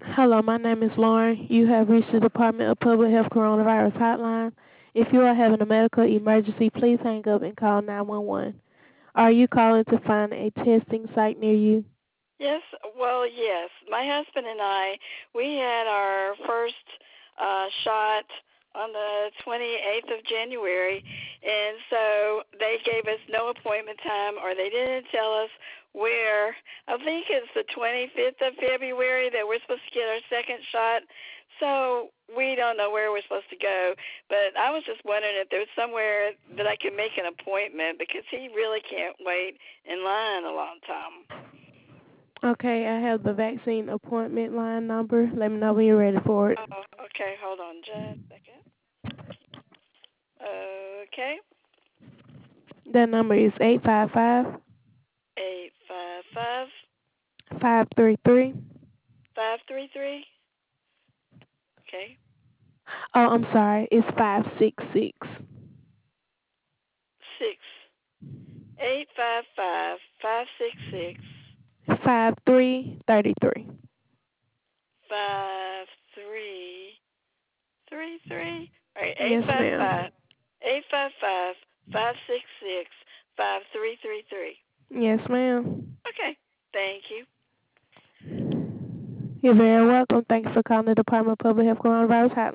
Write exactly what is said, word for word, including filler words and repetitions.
Hello, my name is Lauren. You have reached the Department of Public Health Coronavirus Hotline. If you are having a medical emergency, please hang up and call nine one one. Are you calling to find a testing site near you? Yes, well, yes. My husband and I, we had our first uh, shot on the twenty-eighth of January, and so they gave us no appointment time, or they didn't tell us where. I think it's the twenty-fifth of February that we're supposed to get our second shot. So we don't know where we're supposed to go, but I was just wondering if there's somewhere that I can make an appointment because he really can't wait in line a long time. Okay, I have the vaccine appointment line number. Let me know when you're ready for it. Oh, okay. Hold on just a second. Okay. That number is eight five five, Eight five five five three three. five three three. Okay. Oh, I'm sorry. It's five six six. Six. Eight five five five six six five three three three. five three three three. All right. Eight Yes, five ma'am. five eight five five five six six five three three three. Yes, ma'am. Okay. Thank you. You're very welcome. Thank you for calling the Department of Public Health Coronavirus Hotline.